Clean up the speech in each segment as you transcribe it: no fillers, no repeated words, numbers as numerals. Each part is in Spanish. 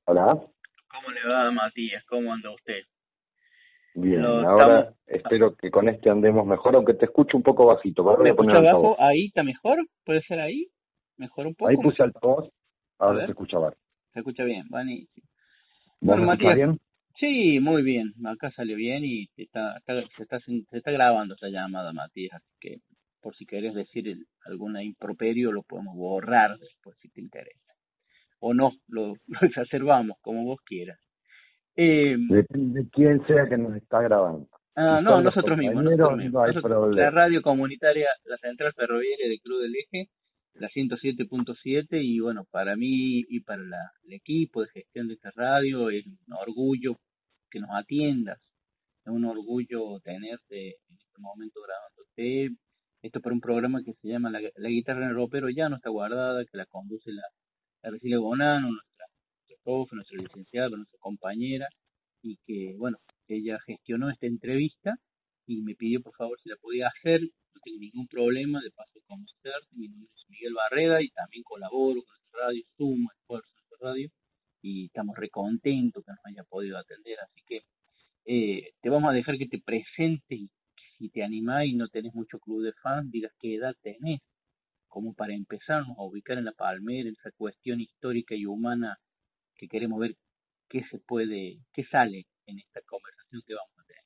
Hola, ¿Cómo le va, Matías? ¿Cómo anda usted? bien, Lo estamos... ahora espero que con este andemos mejor, aunque te escucho un poco bajito, pero voy ¿Me a poner escucha altavoz. abajo? ¿Ahí está mejor? ¿Puede ser ahí? ¿Mejor un Ahí poco? puse altavoz, A ahora se ver, escucha bien. se escucha bien, buenísimo. ¿Vos Bueno, me escuchás Matías, bien? sí, muy bien. Acá salió bien y se está grabando esta llamada, Matías. Así que, por si querés decir algún improperio, lo podemos borrar después si te interesa. O no, lo exacerbamos, como vos quieras. Eh, Depende de quién sea que nos está grabando. Si no, son los nosotros mismos, nosotros compañeros, mismos. no hay La problema. radio comunitaria, la central ferroviaria de Cruz del Eje, la 107.7, y bueno, para mí y para el equipo de gestión de esta radio es un orgullo que nos atiendas, es un orgullo tenerte en este momento grabándote. Esto para un programa que se llama La Guitarra en el Ropero, ya no está guardada, que la conduce la Cecilia Bonano, nuestra profe, nuestra licenciada, nuestra compañera, y que, bueno, ella gestionó esta entrevista y me pidió por favor si la podía hacer. No tengo ningún problema, de paso de conocerte. Mi nombre es Miguel Barreda y también colaboro con esta radio, sumo esfuerzo en esta radio y estamos recontentos que nos haya podido atender. Así que te vamos a dejar que te presentes y si te animás y no tenés mucho club de fans, digas qué edad tenés, como para empezarnos a ubicar en la palmera, en esa cuestión histórica y humana que queremos ver qué sale en esta conversación que vamos a tener.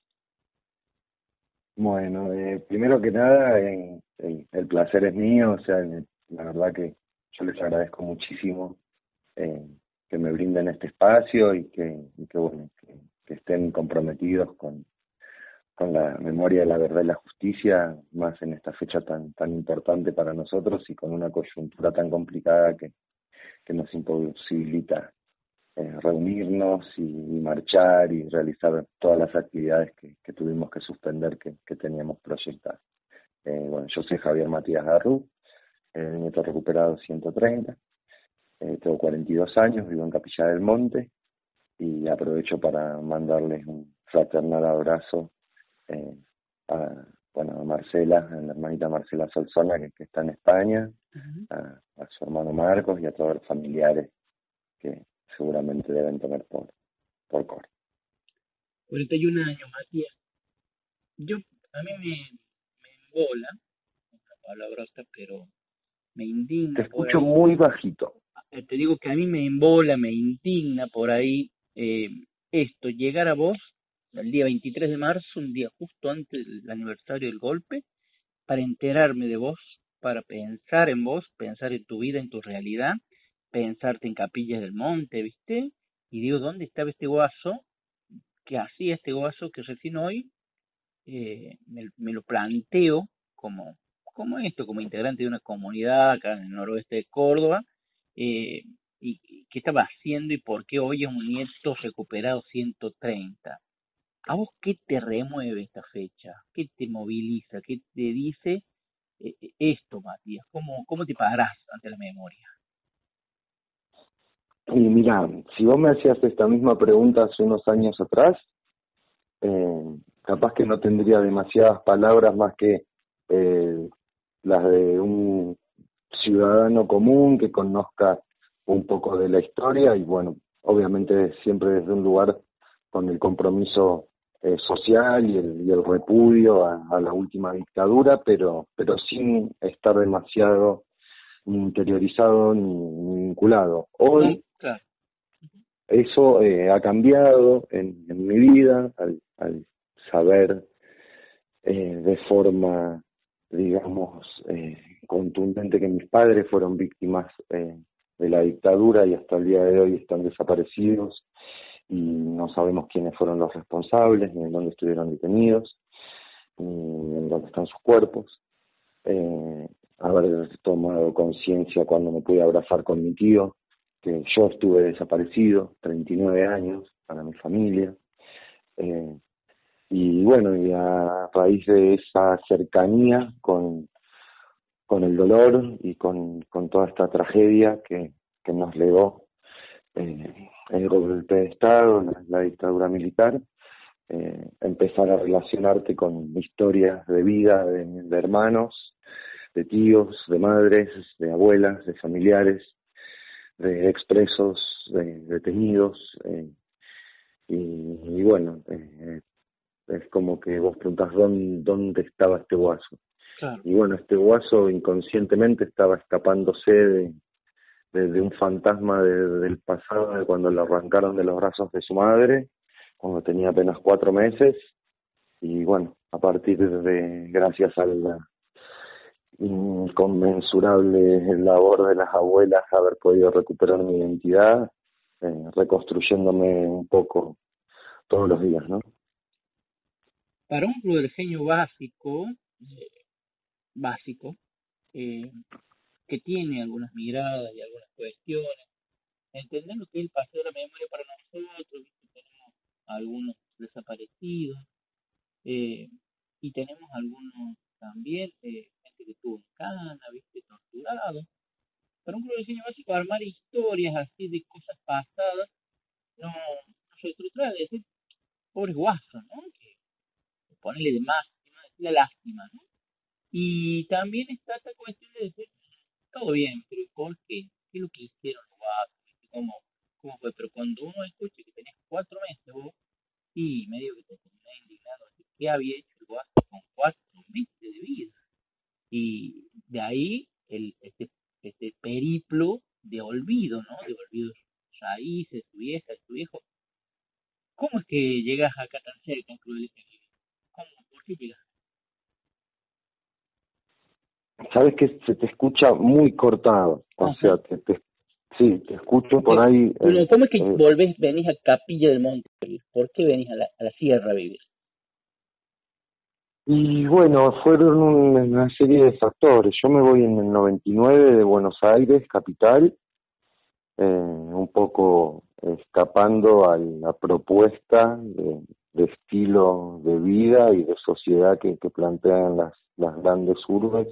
Bueno, primero que nada, el placer es mío, o sea, la verdad que yo les agradezco muchísimo eh, que me brinden este espacio y que bueno, que estén comprometidos con la memoria, la verdad y la justicia, más en esta fecha tan importante para nosotros y con una coyuntura tan complicada que nos imposibilita reunirnos y marchar y realizar todas las actividades que tuvimos que suspender que teníamos proyectadas. Bueno, yo soy Javier Matías Garrú, nieto recuperado 130, tengo 42 años, vivo en Capilla del Monte y aprovecho para mandarles un fraternal abrazo eh, a, bueno, a Marcela, a la hermanita Marcela Solsona, que está en España, Uh-huh. a su hermano Marcos y a todos los familiares que seguramente deben tener por cor. 41 años, Matías. A mí me embola, una palabrota, pero me Te indigna por escucho ahí. muy bajito. Te digo que a mí me embola, me indigna por ahí esto, llegar a vos el día 23 de marzo, un día justo antes del aniversario del golpe, para enterarme de vos, para pensar en vos, pensar en tu vida, en tu realidad, pensarte en Capillas del Monte, ¿viste? Y digo, ¿dónde estaba este guaso? ¿Qué hacía este guaso que recién hoy me lo planteo como esto, como integrante de una comunidad acá en el noroeste de Córdoba, eh, y qué estaba haciendo y por qué hoy es un nieto recuperado 130? ¿A vos qué te remueve esta fecha? ¿Qué te moviliza? ¿Qué te dice esto, Matías? ¿Cómo te parás ante la memoria? Y mira, si vos me hacías esta misma pregunta hace unos años atrás, capaz que no tendría demasiadas palabras más que eh, las de un ciudadano común que conozca un poco de la historia y bueno, obviamente siempre desde un lugar con el compromiso social y el repudio a la última dictadura, pero sin estar demasiado ni interiorizado ni vinculado. No, Hoy claro. eso ha cambiado en mi vida al saber de forma, digamos, contundente que mis padres fueron víctimas de la dictadura y hasta el día de hoy están desaparecidos y no sabemos quiénes fueron los responsables, ni en dónde estuvieron detenidos, ni en dónde están sus cuerpos. Haber tomado conciencia cuando me pude abrazar con mi tío, que yo estuve desaparecido, 39 años para mi familia. Eh, y bueno, y a raíz de esa cercanía con el dolor y con toda esta tragedia que nos legó el golpe de Estado, la dictadura militar, empezar a relacionarte con historias de vida de hermanos, de tíos, de madres, de abuelas, de familiares, de expresos, de detenidos, y bueno, es como que vos preguntás dónde estaba este guaso. Claro. Y bueno, este guaso inconscientemente estaba escapándose de un fantasma del pasado, de cuando lo arrancaron de los brazos de su madre, cuando tenía apenas 4 meses, y bueno, a partir gracias a la inconmensurable labor de las abuelas, haber podido recuperar mi identidad, reconstruyéndome un poco todos los días, ¿no? Para un crudelgenio básico, eh, que tiene algunas miradas y algunas cuestiones, entendemos que el paseo de la memoria para nosotros, ¿viste? Tenemos algunos desaparecidos, y tenemos algunos también, gente que estuvo en cana, ¿viste? Torturado. Para un diseño básico, armar historias así de cosas pasadas, no se trata de decir pobres guasos, ¿no? Que ponerle de más, la lástima, ¿no? Y también está esta cuestión de decir, todo bien, pero ¿por qué? ¿Qué es lo que hicieron los guasos? ¿Cómo fue? Pero cuando uno escucha que tenías 4 meses vos, y medio que te terminás indignado, así, ¿qué había hecho el guaso con 4 meses de vida? Y de ahí este periplo de olvido, ¿no? De olvido de sus raíces, de su vieja, de su viejo. ¿Cómo es que llegas acá tan cerca, Cruz? ¿Cómo? ¿Por qué llegas? Sabes que se te escucha muy cortado, o Ajá. sea, sí, te escucho por ahí. Bueno, ¿cómo es que venís a Capilla del Monte a vivir? ¿Por qué venís a la sierra a vivir? Y bueno, fueron una serie de factores. Yo me voy en el 99 de Buenos Aires, capital, un poco escapando a la propuesta de estilo de vida y de sociedad que plantean las grandes urbes,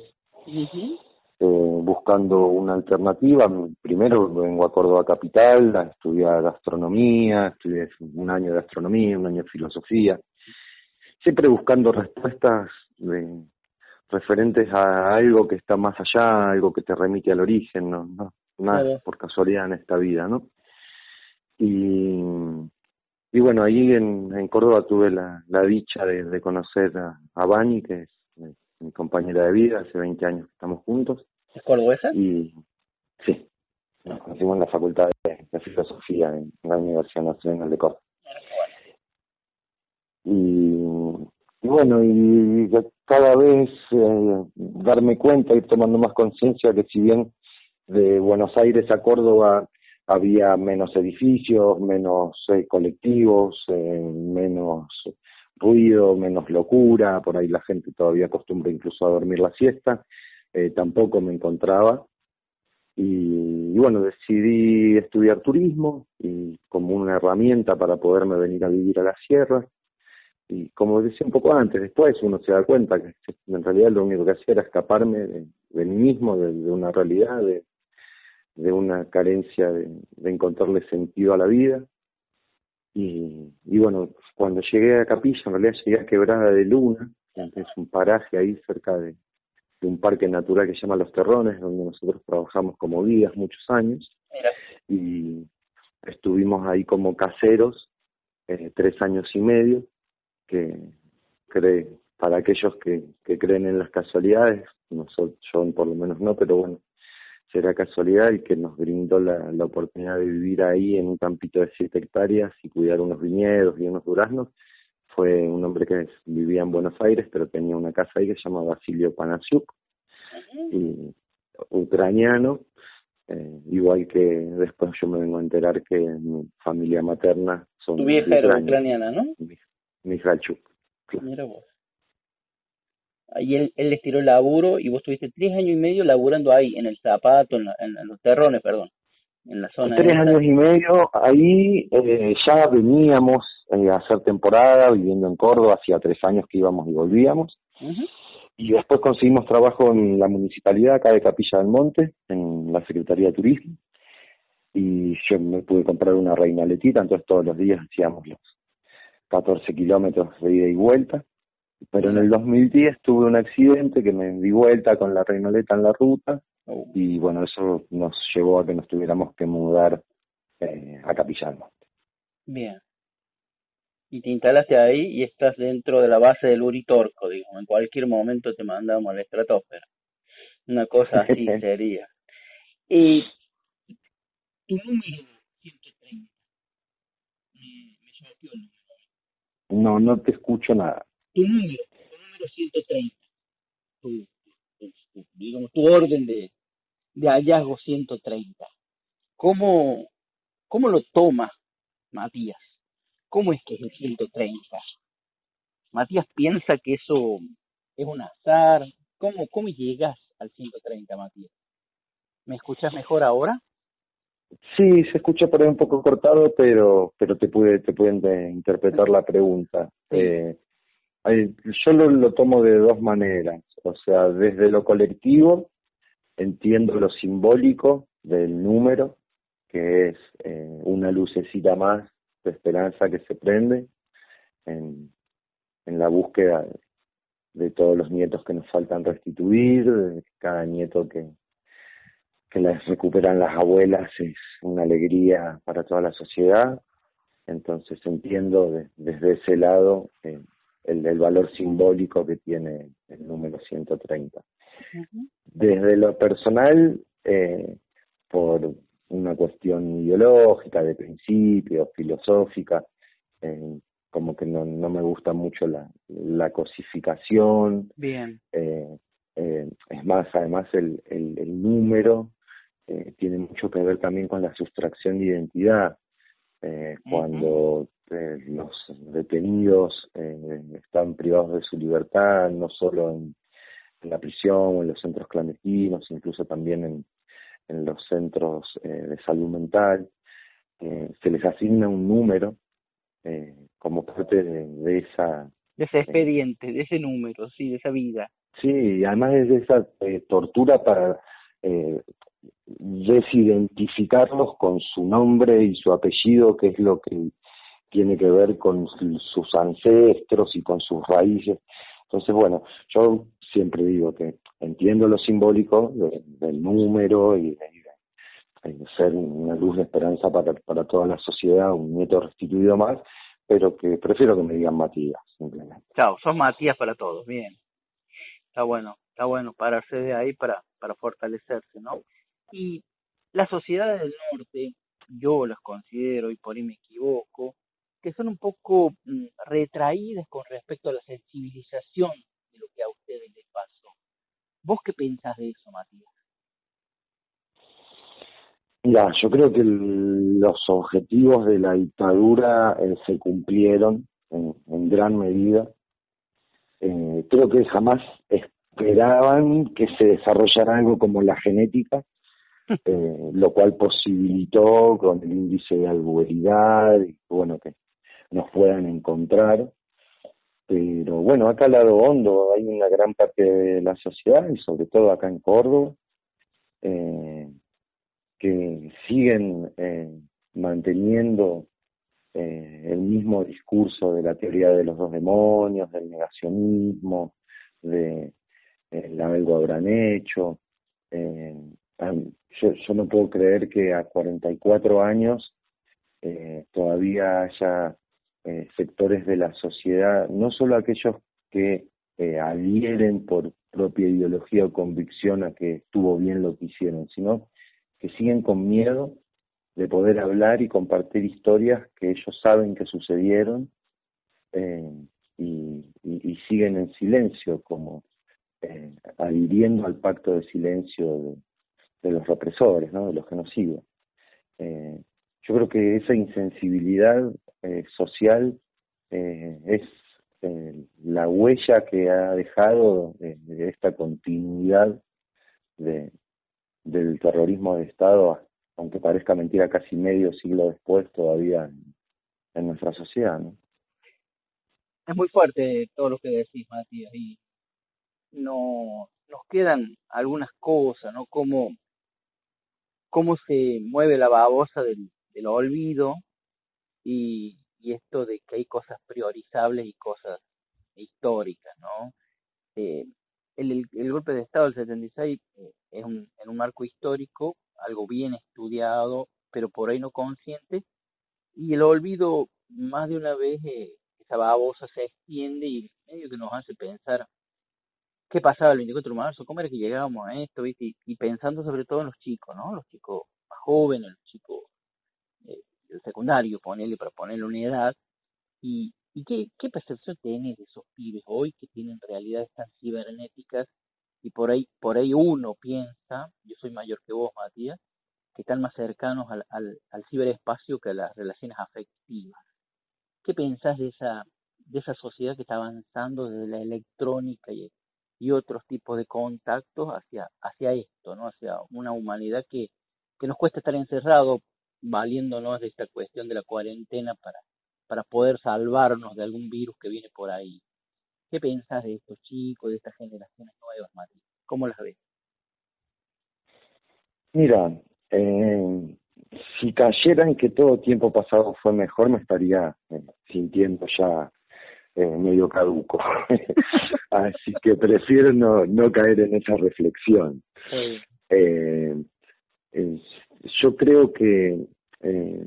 buscando una alternativa. Primero vengo a Córdoba capital a estudiar gastronomía, estudié un año de gastronomía, un año de filosofía, siempre buscando respuestas referentes a algo que está más allá, algo que te remite al origen, no nada por casualidad en esta vida, ¿no? Y bueno, ahí en Córdoba tuve la dicha de conocer a Bani, que es mi compañera de vida, hace 20 años que estamos juntos. ¿Es cordobesa? Y sí, nos conocimos en la Facultad de Filosofía en la Universidad Nacional de Córdoba. Y bueno, y cada vez darme cuenta, ir tomando más conciencia que si bien de Buenos Aires a Córdoba había menos edificios, menos colectivos, menos ruido, menos locura, por ahí la gente todavía acostumbra incluso a dormir la siesta, tampoco me encontraba. Y bueno, decidí estudiar turismo y como una herramienta para poderme venir a vivir a la sierra. Y como decía un poco antes, después uno se da cuenta que en realidad lo único que hacía era escaparme de mí mismo, de una realidad, de una carencia de encontrarle sentido a la vida. Y bueno, cuando llegué a Capilla, en realidad llegué a Quebrada de Luna, que es un paraje ahí cerca de un parque natural que se llama Los Terrones, donde nosotros trabajamos como guías muchos años. Y estuvimos ahí como caseros 3 años y medio, que para aquellos que creen en las casualidades, yo por lo menos no, pero bueno, será casualidad, y que nos brindó la oportunidad de vivir ahí en un campito de 7 hectáreas y cuidar unos viñedos y unos duraznos. Fue un hombre que vivía en Buenos Aires, pero tenía una casa ahí que se llama Basilio Panasiuk, y ucraniano, igual que después yo me vengo a enterar que mi familia materna son tu vieja era ucraniana, ¿no? Mikhailchuk. Claro. Mira vos. Ahí él les tiró el laburo y vos tuviste 3 años y medio laburando ahí, en el Zapato, en los Terrones, perdón, en la zona 3 años y medio, ahí ya veníamos a hacer temporada, viviendo en Córdoba, hacía 3 años que íbamos y volvíamos. Y después conseguimos trabajo en la municipalidad acá de Capilla del Monte, en la Secretaría de Turismo, y yo me pude comprar una Reinaletita, entonces todos los días hacíamos los 14 kilómetros de ida y vuelta. Pero en el 2010 tuve un accidente que me di vuelta con la Reinoleta en la ruta, y bueno, eso nos llevó a que nos tuviéramos que mudar a Capilla del Monte. Bien. Y te instalaste ahí y estás dentro de la base del Uritorco, digo. En cualquier momento te mandamos a la estratosfera. Una cosa así sería. Y tu número 130, me choqueó el número. No, no te escucho nada. Tu número 130, digamos, tu orden de hallazgo 130. ¿Cómo, cómo lo toma Matías? ¿Cómo es que es el 130? Matías piensa que eso es un azar. ¿Cómo llegas al 130, Matías? ¿Me escuchas mejor ahora? Sí, se escucha por ahí un poco cortado, pero te pueden interpretar la pregunta. Sí. Yo lo tomo de dos maneras, o sea, desde lo colectivo entiendo lo simbólico del número, que es una lucecita más de esperanza que se prende en, en la búsqueda de todos los nietos que nos faltan restituir, de cada nieto que les recuperan las abuelas es una alegría para toda la sociedad. Entonces entiendo desde ese lado el valor simbólico que tiene el número 130. Uh-huh. Desde lo personal, por una cuestión ideológica, de principios, filosófica, eh, como que no me gusta mucho la cosificación. Bien. Es más, además el número tiene mucho que ver también con la sustracción de identidad. Cuando los detenidos están privados de su libertad, no solo en la prisión o en los centros clandestinos, incluso también en los centros de salud mental, se les asigna un número como parte de esa... De ese expediente, de ese número, sí, de esa vida. Sí, y además es de esa tortura para eh, desidentificarlos con su nombre y su apellido, que es lo que tiene que ver con sus ancestros y con sus raíces. Entonces, bueno, yo siempre digo que entiendo lo simbólico del número y de ser una luz de esperanza para toda la sociedad, un nieto restituido más, pero que prefiero que me digan Matías, simplemente. Chao, sos Matías para todos, bien. Está bueno pararse de ahí para fortalecerse, ¿no? Y las sociedades del norte, yo las considero, y por ahí me equivoco, que son un poco retraídas con respecto a la sensibilización de lo que a ustedes les pasó. ¿Vos qué pensás de eso, Matías? Mira, yo creo que los objetivos de la dictadura se cumplieron en gran medida. Creo que jamás esperaban que se desarrollara algo como la genética, lo cual posibilitó con el índice de albueridad y bueno, que nos puedan encontrar. Pero bueno, acá al lado hondo hay una gran parte de la sociedad, y sobre todo acá en Córdoba, eh, que siguen manteniendo el mismo discurso de la teoría de los dos demonios, del negacionismo, de algo habrán hecho. Eh, yo no puedo creer que a 44 años todavía haya sectores de la sociedad, no solo aquellos que adhieren por propia ideología o convicción a que estuvo bien lo que hicieron, sino que siguen con miedo de poder hablar y compartir historias que ellos saben que sucedieron eh, y siguen en silencio, como adhiriendo al pacto de silencio de los represores, ¿no? De los genocidas. Yo creo que esa insensibilidad social es la huella que ha dejado de esta continuidad de, del terrorismo de Estado, aunque parezca mentira, casi medio siglo después todavía en nuestra sociedad, ¿no? Es muy fuerte todo lo que decís, Matías, y no nos quedan algunas cosas, ¿no? Cómo se mueve la babosa del olvido y esto de que hay cosas priorizables y cosas históricas, ¿no? Eh, el golpe de Estado del 76 es en un marco histórico, algo bien estudiado, pero por ahí no consciente, Y el olvido, más de una vez, esa babosa se extiende y medio que nos hace pensar qué pasaba el 24 de marzo, cómo era que llegábamos a esto, ¿viste? Y pensando sobre todo en los chicos, ¿no? Los chicos más jóvenes, los chicos del secundario, ponerle para ponerle una edad. ¿Y qué percepción tenés de esos pibes hoy que tienen realidades tan cibernéticas y por ahí uno piensa, yo soy mayor que vos, Matías, que están más cercanos al ciberespacio que a las relaciones afectivas? ¿Qué pensás de esa sociedad que está avanzando desde la electrónica y otros tipos de contactos hacia esto, ¿no? Hacia una humanidad que nos cuesta estar encerrado, valiéndonos de esta cuestión de la cuarentena para poder salvarnos de algún virus que viene por ahí? ¿Qué pensás de estos chicos, de estas generaciones nuevas, Mati? ¿Cómo las ves? Mira, si cayera en que todo tiempo pasado fue mejor, me estaría sintiendo ya medio caduco. Así que prefiero no caer en esa reflexión. Sí. Eh, yo creo que eh,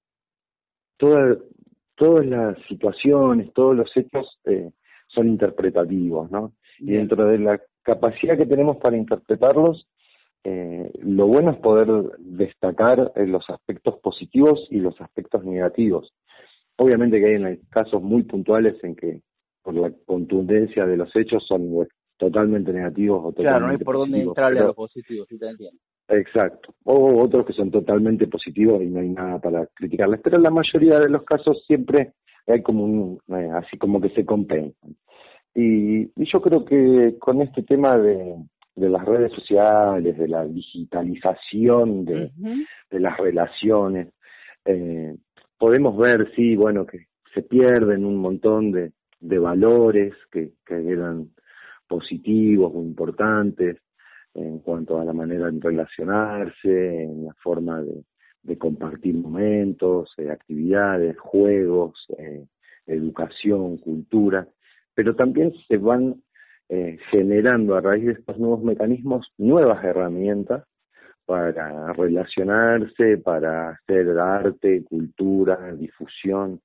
toda- todas las situaciones, todos los hechos son interpretativos, ¿no? Y Bien. dentro de la capacidad que tenemos para interpretarlos, lo bueno es poder destacar los aspectos positivos y los aspectos negativos. Obviamente que hay casos muy puntuales en que, por la contundencia de los hechos, son totalmente negativos o Claro, no hay totalmente por dónde positivos, entrarle a lo pero positivo, sí te entiendo. exacto. O otros que son totalmente positivos y no hay nada para criticarles. Pero en la mayoría de los casos siempre hay como así como que se compensan. Y yo creo que con este tema de las redes sociales, de la digitalización Ujú. de las relaciones, eh, podemos ver, sí, bueno, que se pierden un montón de valores que eran positivos o importantes en cuanto a la manera de relacionarse, en la forma de compartir momentos, actividades, juegos, educación, cultura, pero también se van generando a raíz de estos nuevos mecanismos nuevas herramientas para relacionarse, para hacer arte, cultura, difusión.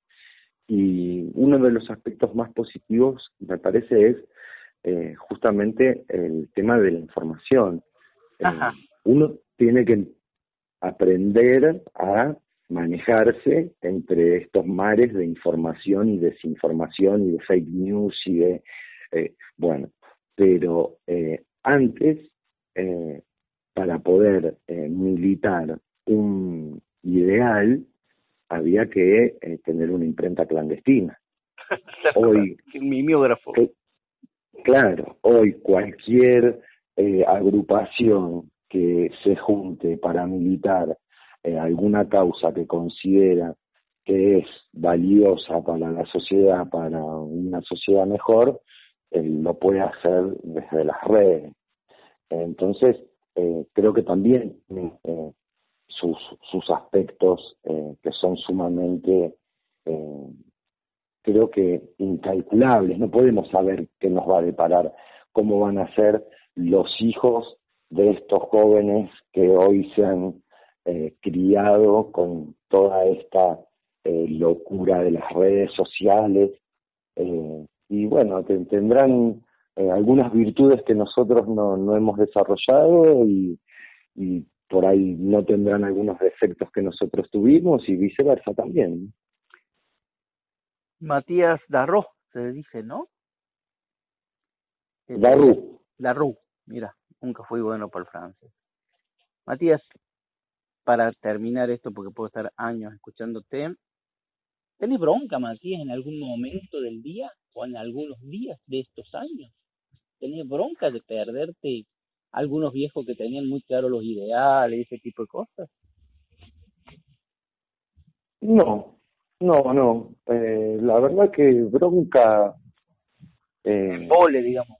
Y uno de los aspectos más positivos, me parece, es justamente el tema de la información. Ajá. Uno tiene que aprender a manejarse entre estos mares de información y desinformación y de fake news y bueno, pero antes, eh, para poder militar un ideal, había que tener una imprenta clandestina. Hoy, Un mimeógrafo. claro, hoy cualquier agrupación que se junte para militar alguna causa que considera que es valiosa para la sociedad, para una sociedad mejor, lo puede hacer desde las redes. Entonces, creo que también sus aspectos que son sumamente eh, creo que incalculables, no podemos saber qué nos va a deparar, cómo van a ser los hijos de estos jóvenes que hoy se han criado con toda esta locura de las redes sociales, y bueno, tendrán algunas virtudes que nosotros no hemos desarrollado y por ahí no tendrán algunos defectos que nosotros tuvimos y viceversa también. Matías Darro, se dice, ¿no? Daru. Darro, mira, nunca fui bueno por el francés. Matías, para terminar esto, porque puedo estar años escuchándote, ¿tenés bronca, Matías, en algún momento del día o en algunos días de estos años? ¿Tenés bronca de perderte algunos viejos que tenían muy claros los ideales, ese tipo de cosas? No, no. La verdad que bronca, En eh, vole, digamos.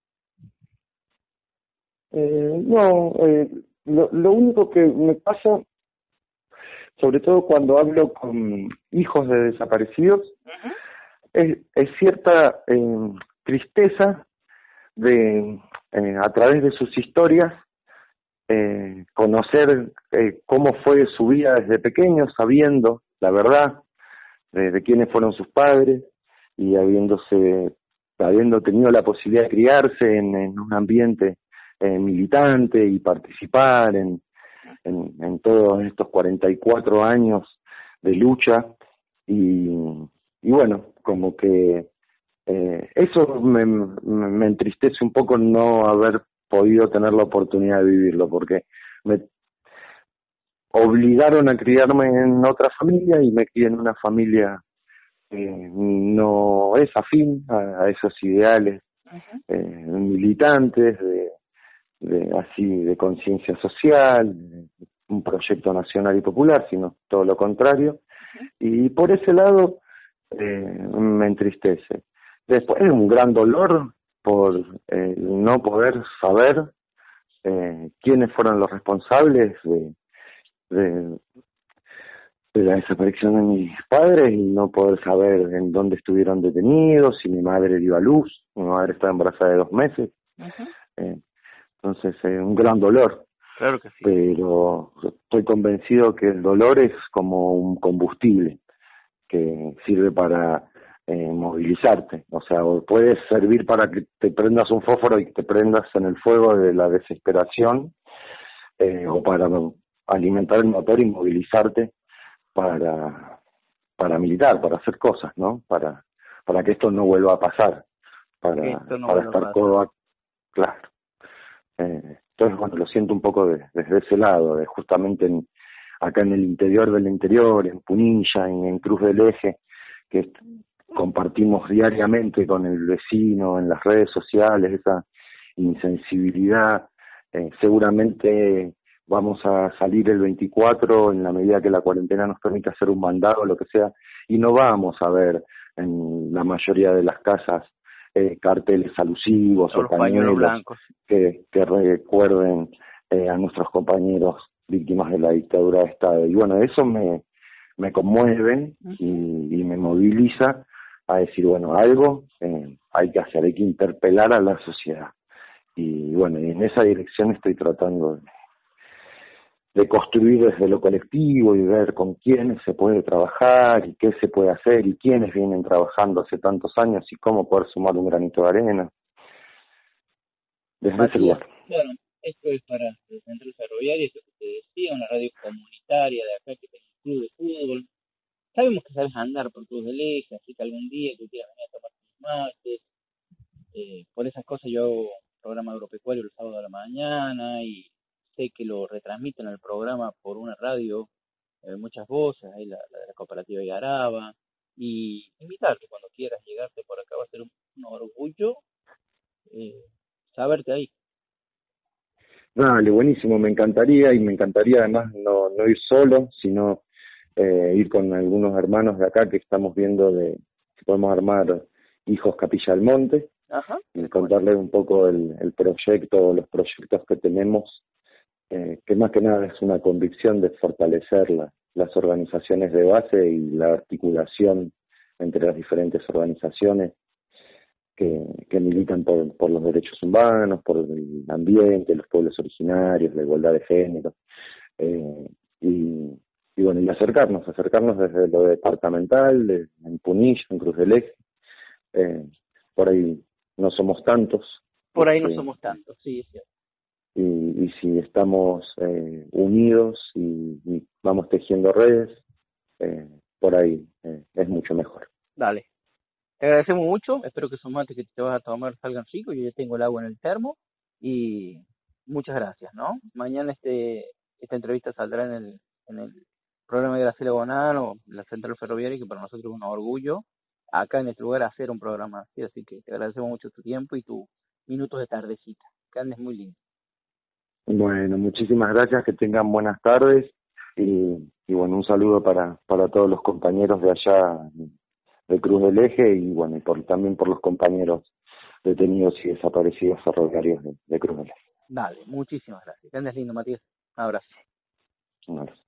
no. Lo único que me pasa, sobre todo cuando hablo con hijos de desaparecidos, es cierta tristeza de, a través de sus historias, conocer cómo fue su vida desde pequeños, sabiendo la verdad de quiénes fueron sus padres, y habiendo tenido la posibilidad de criarse en un ambiente militante y participar en todos estos 44 años de lucha, y bueno, como que eso me entristece un poco no haber podido tener la oportunidad de vivirlo, porque me obligaron a criarme en otra familia y me crié en una familia que no es afín a esos ideales militantes de conciencia social, un proyecto nacional y popular, sino todo lo contrario, y por ese lado me entristece. Después es un gran dolor por no poder saber quiénes fueron los responsables de, de la desaparición de mis padres, y no poder saber en dónde estuvieron detenidos, si mi madre dio a luz. Mi madre estaba embarazada de 2 meses. Entonces un gran dolor. Claro que sí. Pero estoy convencido que el dolor es como un combustible que sirve para movilizarte. O sea, puede servir para que te prendas un fósforo y te prendas en el fuego de la desesperación, o para alimentar el motor y movilizarte para militar, para hacer cosas, ¿no? Para que esto no vuelva a pasar, para estar claro. Entonces, bueno, lo siento un poco desde ese lado, de justamente acá en el interior del interior, en Punilla, en Cruz del Eje, que compartimos diariamente con el vecino en las redes sociales, esa insensibilidad. Seguramente vamos a salir el 24 en la medida que la cuarentena nos permita hacer un mandado o lo que sea, y no vamos a ver en la mayoría de las casas carteles alusivos o pañuelos blancos que recuerden a nuestros compañeros víctimas de la dictadura de Estado. Y bueno, eso me conmueve y me moviliza a decir, bueno, algo hay que hacer, hay que interpelar a la sociedad. Y bueno, y en esa dirección estoy tratando de construir desde lo colectivo y ver con quiénes se puede trabajar y qué se puede hacer y quiénes vienen trabajando hace tantos años y cómo poder sumar un granito de arena desde ese lugar. Bueno, esto es para el Centro Ferroviario, esto que te decía, una radio comunitaria de acá que tiene un club de fútbol. Sabemos que sabes andar por Cruz del Eje, así que algún día que quieras venir a tomar tus mates. Por esas cosas yo hago programa agropecuario el sábado a la mañana y sé que lo retransmiten el programa por una radio, muchas voces, ahí la de la cooperativa de Garaba, y invitarte cuando quieras llegarte por acá, va a ser un orgullo saberte ahí. Dale, buenísimo, me encantaría además no ir solo, sino ir con algunos hermanos de acá que estamos viendo si podemos armar Hijos Capilla del Monte. Ajá. Y contarles un poco el proyecto, los proyectos que tenemos, que más que nada es una convicción de fortalecer las organizaciones de base y la articulación entre las diferentes organizaciones que militan por los derechos humanos, por el ambiente, los pueblos originarios, la igualdad de género, y bueno, y acercarnos desde lo departamental, en Punilla, en Cruz del Eje, por ahí no somos tantos. Por ahí no somos tantos, sí, es cierto. Y si estamos unidos y vamos tejiendo redes, por ahí es mucho mejor. Dale. Te agradecemos mucho, espero que esos mates que te vas a tomar salgan ricos, yo ya tengo el agua en el termo, y muchas gracias, ¿no? Mañana esta entrevista saldrá en el programa de Graciela Bonano, la Central Ferroviaria, que para nosotros es un orgullo acá en este lugar hacer un programa así que te agradecemos mucho tu tiempo y tus minutos de tardecita, que andes muy lindo. Bueno, muchísimas gracias, que tengan buenas tardes, y bueno, un saludo para todos los compañeros de allá de Cruz del Eje, y bueno, y también por los compañeros detenidos y desaparecidos ferroviarios de Cruz del Eje. Dale, muchísimas gracias. Que andes lindo, Matías. Un abrazo. Un abrazo.